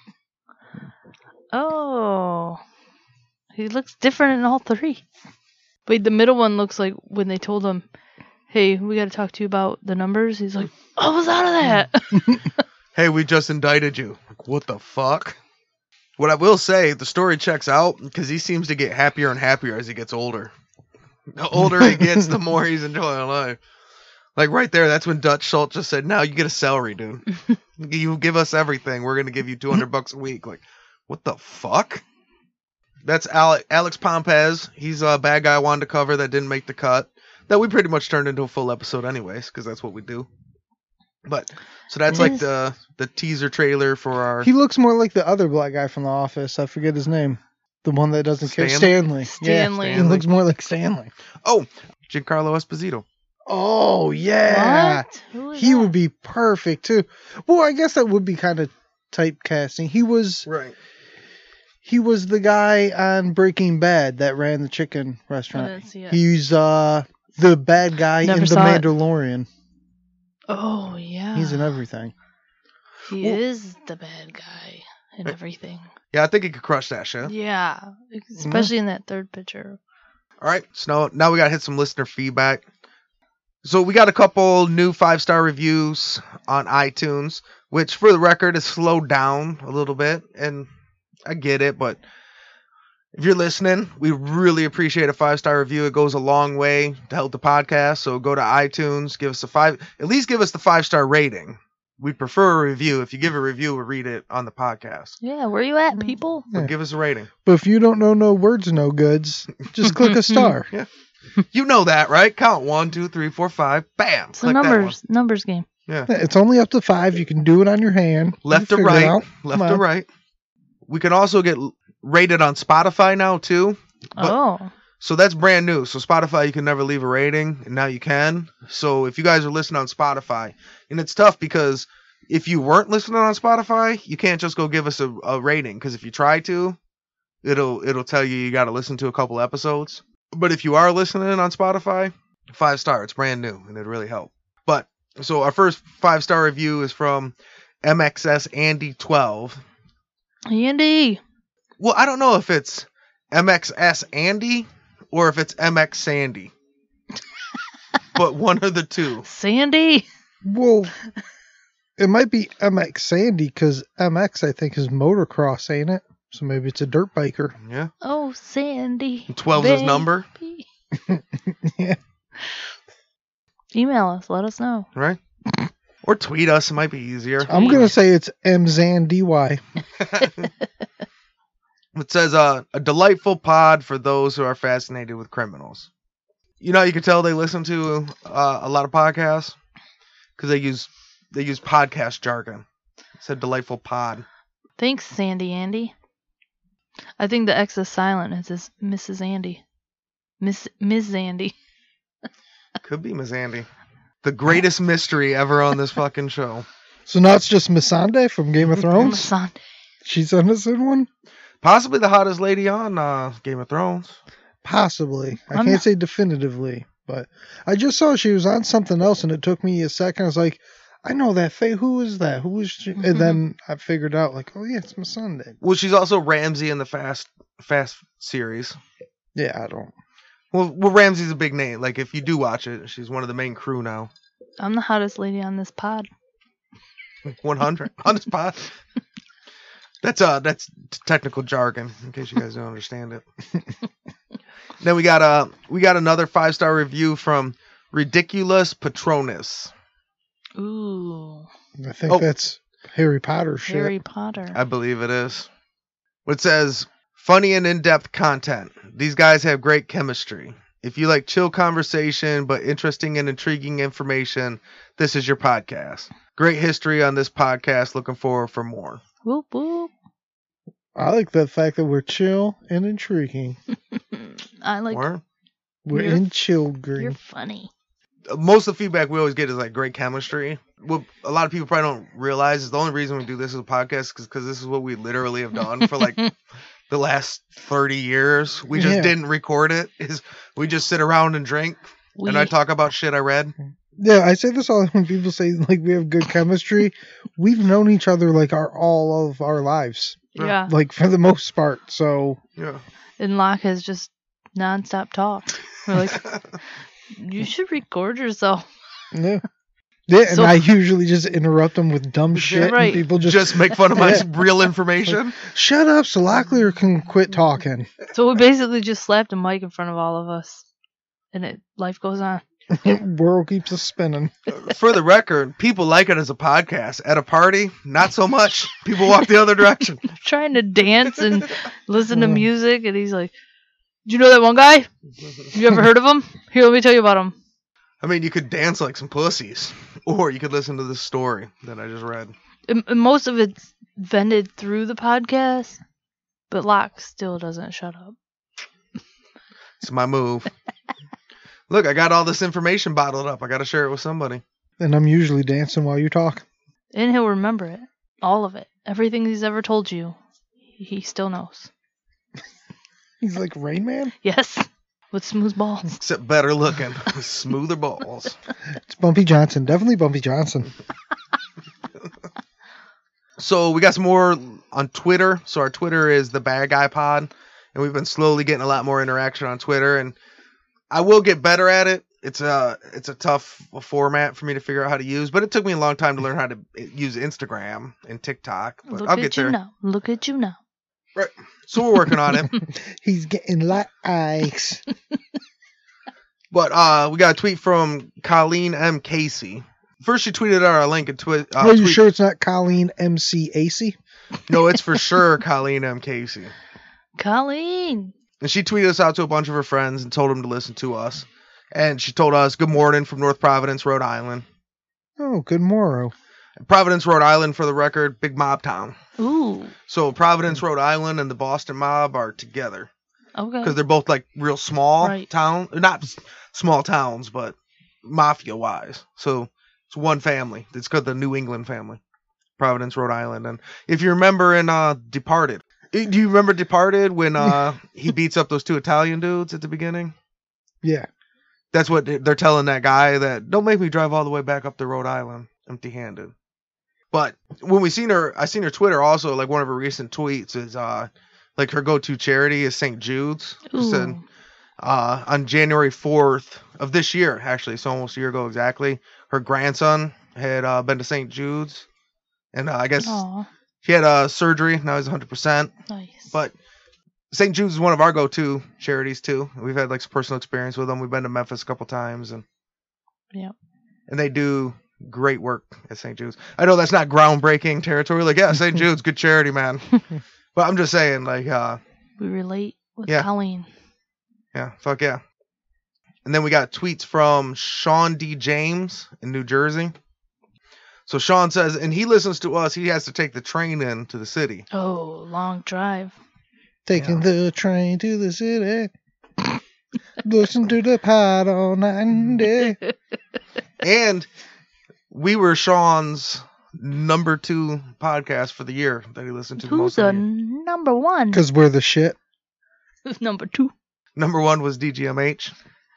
Oh, he looks different in all three. Wait, the middle one looks like when they told him, "Hey, we got to talk to you about the numbers." He's like, "I was out of that." Hey, we just indicted you. Like, what the fuck? What I will say, the story checks out because he seems to get happier and happier as he gets older. The older he gets, the more he's enjoying life. Like right there, that's when Dutch Schultz just said, "Now you get a salary, dude. You give us everything. We're gonna give you $200 a week." Like, what the fuck? That's Alex Pompez. He's a bad guy I wanted to cover that didn't make the cut. That we pretty much turned into a full episode anyways, because that's what we do. But so that's like the teaser trailer for our He looks more like the other black guy from The Office. I forget his name. The one that doesn't care. Stanley? Stanley. Stanley. Yeah, he looks more like Stanley. Giancarlo Esposito. Oh, yeah. What? Who is He that? would be perfect, too. Well, I guess that would be kind of typecasting. He was Right. the guy on Breaking Bad that ran the chicken I restaurant. didn't see it. He's the bad guy Never in The saw it. Mandalorian. Oh, yeah. He's in everything. He Well- is the bad guy and everything. Yeah, I think he could crush that shit. Yeah. Especially in that third picture. All right, so now we got to hit some listener feedback. So we got a couple new 5-star reviews on iTunes, which for the record has slowed down a little bit, and I get it, but if you're listening, we really appreciate a 5-star review. It goes a long way to help the podcast. So go to iTunes, give us at least give us the 5-star rating. We'd prefer a review. If you give a review, we'll read it on the podcast. Yeah, where you at, people? But Yeah. give us a rating. But if you don't know no words, no goods, just click a star. You know that, right? Count 1, 2, 3, 4, 5. Bam. It's a Click that one. numbers game. Yeah. It's only up to 5. You can do it on your hand. Left You to figure it right. out. Left Come to on. right. We can also get rated on Spotify now too. But- Oh. So that's brand new. So Spotify, you can never leave a rating, and now you can. So if you guys are listening on Spotify, and it's tough because if you weren't listening on Spotify, you can't just go give us a rating, because if you try to, it'll tell you got to listen to a couple episodes. But if you are listening on Spotify, 5-star, it's brand new, and it'd really help. But so our first 5-star review is from MXS Andy 12. Andy. Well, I don't know if it's MXS Andy or if it's MX Sandy. But one of the two. Sandy. Well, it might be MX Sandy because MX, I think, is motocross, ain't it? So maybe it's a dirt biker. Yeah. Oh, Sandy. 12's his number, Baby. Yeah. Email us. Let us know. right? Or tweet us. It might be easier. I'm going to say it's MZanDY. It says a delightful pod for those who are fascinated with criminals. You know how you can tell they listen to a lot of podcasts? Because they use podcast jargon. It's a delightful pod. Thanks, Sandy Andy. I think the X is silent. It says Mrs. Andy. Miss Zandy. Could be Miss Andy. The greatest mystery ever on this fucking show. So now it's just Missandei from Game of Thrones? Son. She's on this one? Possibly the hottest lady on Game of Thrones. Possibly. I I'm can't not- say definitively, but I just saw she was on something else, and it took me a second. I was like, I know that face. Who is that? Who is she? And then I figured out, like, oh yeah, it's Missandei. Well, she's also Ramsey in the Fast series. Yeah, I don't. Well, Ramsey's a big name. Like, if you do watch it, she's one of the main crew now. I'm the hottest lady on this pod. 100 on the spot. That's technical jargon, in case you guys don't understand it. Then we got another 5-star review from Ridiculous Patronus. Ooh. I think Oh. that's Harry Potter shit. Harry Potter. I believe it is. It says, funny and in-depth content. These guys have great chemistry. If you like chill conversation but interesting and intriguing information, this is your podcast. Great history on this podcast. Looking forward for more. Whoop whoop. I like the fact that we're chill and intriguing. I like. More? We're You're- in chill You're green. funny. Most of the feedback we always get is like great chemistry. What a lot of people probably don't realize is the only reason we do this as a podcast is because this is what we literally have done for like the last 30 years. We just Yeah. didn't record it. We just sit around and drink, and I talk about shit I read. Yeah, I say this all when people say like we have good chemistry. We've known each other like all of our lives, Yeah. like for the most part. So Yeah. And Locke has just nonstop talk. We're like, you should record yourself. yeah, yeah. And So- I usually just interrupt them with dumb shit, right. and people Just make fun of my Yeah. real information. shut up, so Locklear can quit talking. So we basically just slapped a mic in front of all of us, and life goes on. World keeps us spinning. For the record, people like it as a podcast. At a party, not so much. People walk the other direction. Trying to dance and listen to Mm. music, and he's like, "Do you know that one guy? You ever heard of him? Here, let me tell you about him." I mean, you could dance like some pussies, or you could listen to this story that I just read. And most of it's vented through the podcast, but Locke still doesn't shut up. It's my move. Look, I got all this information bottled up. I got to share it with somebody. And I'm usually dancing while you talk. And he'll remember it. All of it. Everything he's ever told you. He still knows. He's like Rain Man? Yes. With smooth balls. Except better looking. With smoother balls. It's Bumpy Johnson. Definitely Bumpy Johnson. So we got some more on Twitter. So our Twitter is the Bad Guy Pod. And we've been slowly getting a lot more interaction on Twitter. And I will get better at it. It's a tough format for me to figure out how to use. But it took me a long time to learn how to use Instagram and TikTok. But I'll get there. Look at you now. Right. So we're working on it. He's getting likes. But we got a tweet from Colleen M. Casey. First, she tweeted out our link and Are you sure it's not Colleen M.C. Acey? No, it's for sure Colleen M. Casey. Colleen. And she tweeted us out to a bunch of her friends and told them to listen to us. And she told us, good morning from North Providence, Rhode Island. Oh, good morrow. Providence, Rhode Island, for the record, big mob town. Ooh. So Providence, Rhode Island and the Boston mob are together. Okay. Because they're both like real small Right. town. Not small towns, but mafia-wise. So it's one family. It's called the New England family. Providence, Rhode Island. And if you remember in Departed. Do you remember Departed when he beats up those two Italian dudes at the beginning? Yeah. That's what they're telling that guy, that don't make me drive all the way back up to Rhode Island empty-handed. But when I seen her Twitter also, like one of her recent tweets is like her go-to charity is St. Jude's. She said on January 4th of this year, actually, so almost a year ago exactly, her grandson had been to St. Jude's. And I guess he had surgery. Now he's 100%. Nice. But St. Jude's is one of our go-to charities too. We've had like some personal experience with them. We've been to Memphis a couple times, and they do great work at St. Jude's. I know that's not groundbreaking territory. Like, yeah, St. Jude's, good charity, man. But I'm just saying, like, we relate with yeah. Colleen. Yeah, fuck yeah. And then we got tweets from Sean D. James in New Jersey. So Sean says, and he listens to us, he has to take the train in to the city. Oh, long drive. Taking the train to the city. Listen to the pod all night and day. And we were Sean's number 2 podcast for the year that he listened to. Who's the number 1? Because we're the shit. Who's number 2? Number 1 was DGMH.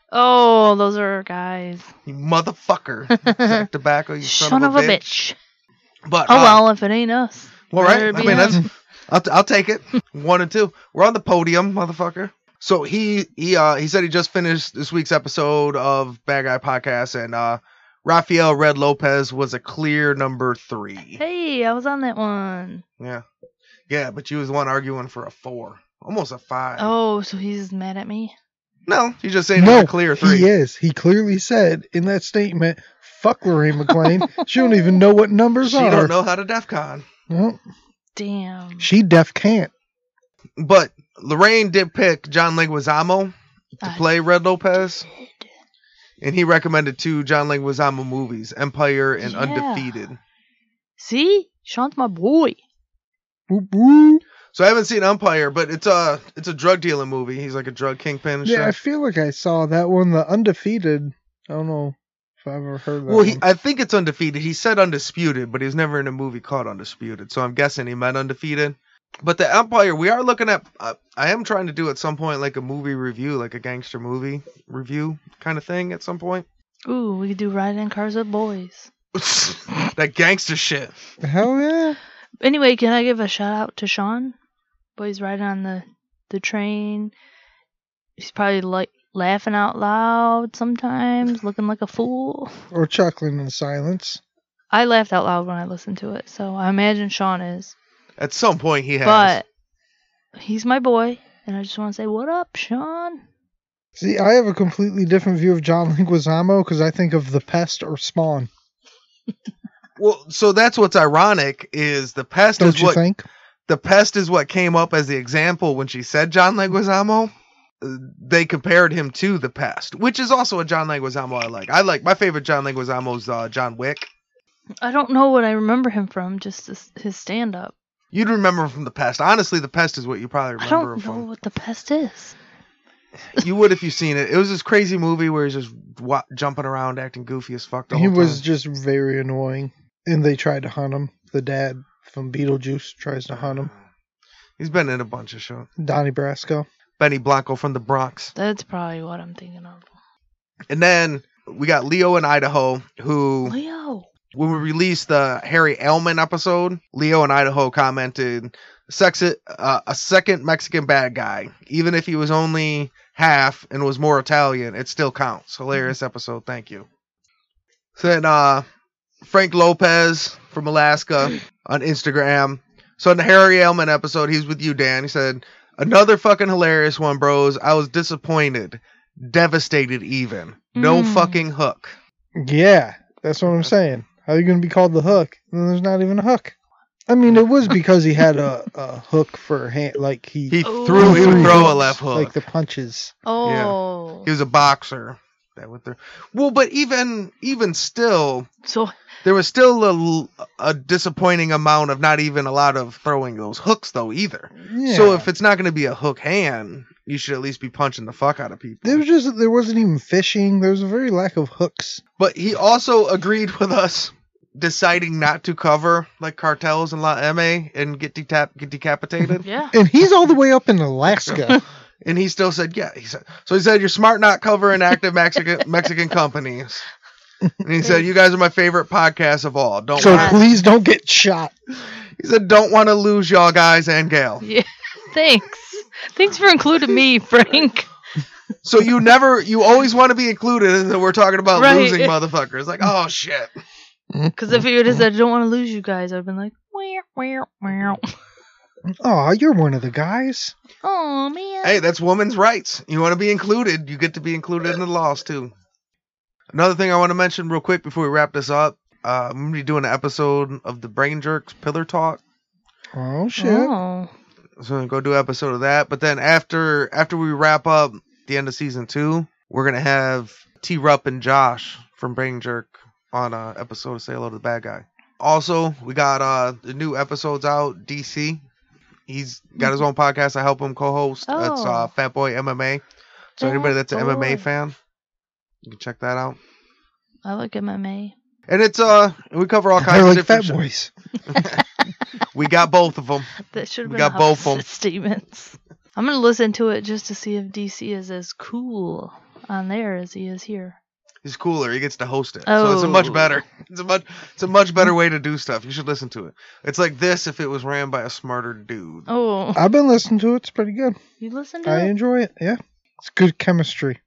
Oh, those are our guys. You motherfucker. Zach Tobacco, you son of a bitch. But, well, if it ain't us. Well, right. I mean, that's... I'll take it. 1 and 2. We're on the podium, motherfucker. So he said he just finished this week's episode of Bad Guy Podcast, and Rafael Red Lopez was a clear number 3. Hey, I was on that one. Yeah, but you was the one arguing for a 4, almost a 5. Oh, so he's mad at me? No, he's just saying it's a clear 3. He is. He clearly said in that statement, "Fuck Lorraine McLean. She don't even know what numbers are. She don't know how to DEF CON." Well, damn. She def can't. But Lorraine did pick John Leguizamo to play Red Lopez. And he recommended 2 John Leguizamo movies, Empire and Undefeated. See? Sean's my boy. Boop, boop. So I haven't seen Empire, but it's a drug dealing movie. He's like a drug kingpin and shit. I feel like I saw that one, the Undefeated. I don't know if I've ever heard that one. I think it's Undefeated. He said Undisputed, but he was never in a movie called Undisputed. So I'm guessing he meant Undefeated. But the Empire, we are looking at... I am trying to do at some point like a movie review, like a gangster movie review kind of thing at some point. Ooh, we could do Riding in Cars with Boys. That gangster shit. Hell yeah. Anyway, can I give a shout out to Sean? But he's riding on the train. He's probably like laughing out loud sometimes, looking like a fool. Or chuckling in silence. I laughed out loud when I listened to it, so I imagine Sean is. At some point he has. But he's my boy, and I just want to say, what up, Sean? See, I have a completely different view of John Leguizamo because I think of The Pest or Spawn. Well, so that's what's ironic is The Pest Don't is you what... think? The Pest is what came up as the example when she said John Leguizamo. They compared him to The Pest, which is also a John Leguizamo I like. My favorite John Leguizamo is John Wick. I don't know what I remember him from, just his stand-up. You'd remember him from The Pest. Honestly, The Pest is what you probably remember him I don't know from. what The Pest is. You would if you've seen it. It was this crazy movie where he's just jumping around, acting goofy as fuck the whole He time. was just very annoying. And they tried to hunt him. The dad from Beetlejuice tries to hunt him. He's been in a bunch of shows. Donnie Brasco. Benny Blanco from the Bronx. That's probably what I'm thinking of. And then we got Leo in Idaho, who, Leo. when we released the Harry Elman episode, Leo in Idaho commented, a second Mexican bad guy. Even if he was only half and was more Italian, it still counts. Hilarious episode. Thank you. So then Frank Lopez from Alaska on Instagram. So in the Harry Elman episode, he's with you, Dan. He said, another fucking hilarious one, bros. I was disappointed. Devastated even. No fucking hook. Yeah, that's what I'm saying. How are you going to be called the hook? And there's not even a hook. I mean, it was because he had a hook for hand, like he He Oh. he would throw a hooks, left hook. like the punches. Oh. He was a boxer. That would well, but even still, So there was still a disappointing amount of not even a lot of throwing those hooks though either. Yeah. So if it's not going to be a hook hand, you should at least be punching the fuck out of people. there wasn't even fishing. There was a very lack of hooks. But he also agreed with us deciding not to cover like cartels and La M.A. and get decapitated. yeah. And he's all the way up in Alaska. And he still said, yeah. He said, you're smart not covering active Mexican companies. And he said, you guys are my favorite podcast of all. Don't So want please don't get shot. He said, don't want to lose y'all guys and Gail. Yeah. Thanks. Thanks for including me, Frank. So you always want to be included, and then we're talking about Right. losing motherfuckers. Like, oh shit. Because if you would have said, I don't want to lose you guys, I'd have been like, meow. Oh, you're one of the guys. Oh, man. Hey, that's women's rights. You want to be included, you get to be included in the laws too. Another thing I want to mention real quick before we wrap this up, I'm going to be doing an episode of the Brain Jerks Pillar Talk. Oh shit. Oh. So I'm going to go do an episode of that. But then after we wrap up the end of season 2, we're going to have T-Rupp and Josh from Brain Jerk on an episode of Say Hello to the Bad Guy. Also, we got the new episodes out, DC. He's got his own podcast. I help him co-host. Oh. It's Fat Boy MMA. So anybody that's an Fat MMA Boy. fan, you can check that out. I like MMA. And it's we cover all I kinds of like different fat shit. boys. We got both of them. That should have We been got both of 'em. opposite statements. I'm going to listen to it just to see if DC is as cool on there as he is here. He's cooler. He gets to host it. So it's a much Oh. better. It's a much better way to do stuff. You should listen to it. It's like this if it was ran by a smarter dude. Oh, I've been listening to it. It's pretty good. you listen to I it? enjoy it. Yeah. It's good chemistry.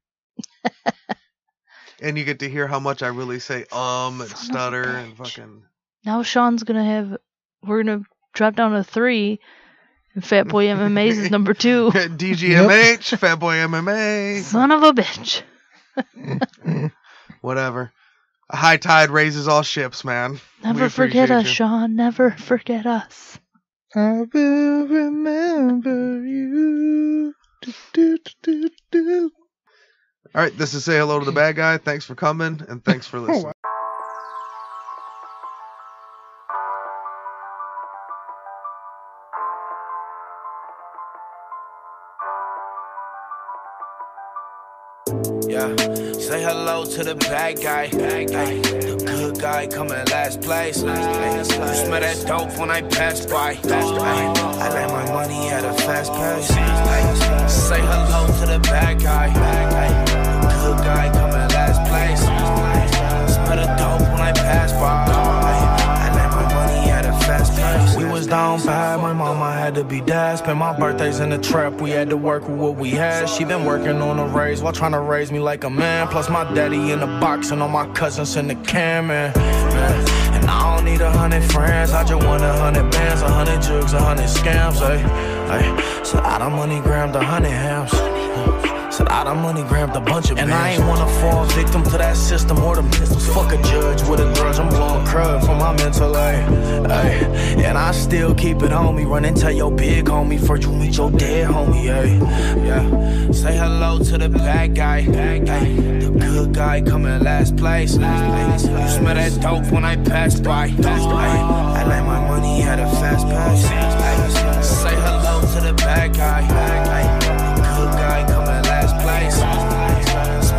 And you get to hear how much I really say and Son of a stutter and bitch. fucking. Now Sean's going to have, we're going to drop down to 3, and Fat Boy MMA's is number 2. DGMH, Fat Boy MMA, Son of a bitch. whatever. A high tide raises all ships, man. Never We forget appreciate us, you. Sean. Never forget us. I will remember you. Do, do, do, do. All right, this is Say Hello to the Bad Guy. Thanks for coming, and thanks for listening. Yeah, say hello to the bad guy. Ay, the good guy coming last place. Ay, you smell that dope when I pass by. Ay, I let my money at a fast pace. Ay, say hello to the bad guy. Ay, the good guy coming last place. Ay, smell the dope when I pass by. Ay, I let my money at a fast pace. We was down bad, my mama had to be dad. Spent my birthdays in the trap, we had to work with what we had. She been working on a raise while trying to raise me like a man. Plus my daddy in the box and all my cousins in the can, man. And I don't need 100 friends, I just want 100 bands, 100 jugs, 100 scams, ay. So I done money grabbed 100 hams. Said I done money grabbed a bunch of bands. And I ain't wanna fall victim to that system or the pistols. Fuck a judge with a grudge, I'm blowing crud for my mental, ay. And I still keep it on me, run and tell your big homie before you meet your dead homie, ay. Yeah, say hello to the bad guy, ay. The good guy coming last place, ay. You smell that dope when I pass by, ay. I let my money at a fast pace, ay. Say hello to the bad guy, ay. The good guy coming last place.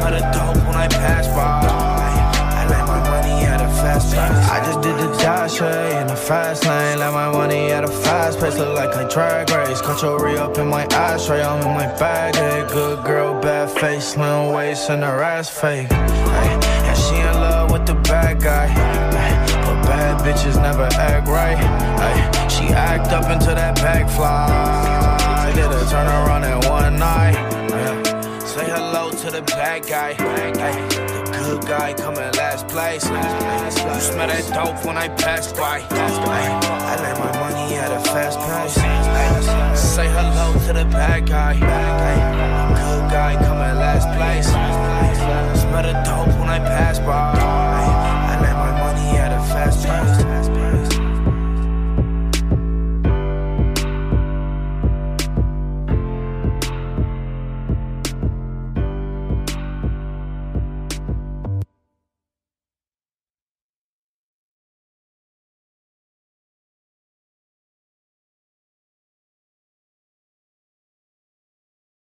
Smell the dope when I pass by. I let my money at a fast pace. I just did the dash in the fast lane. Let my money at a fast pace. Look like a drag race. Cut your re-up in my ashtray. I'm in my bag. Hey, good girl, bad face, slim waist, and her ass fake. Ay, and she in love with the bad guy. Ay, but bad bitches never act right. Ay, she act up until that bag fly. I did a turn around in one night. Say hello to the bad guy. The good guy coming last place. You smell that dope when I pass by. I let my money at a fast pace. Say hello to the bad guy. The good guy coming last place. Smell the dope when I pass by.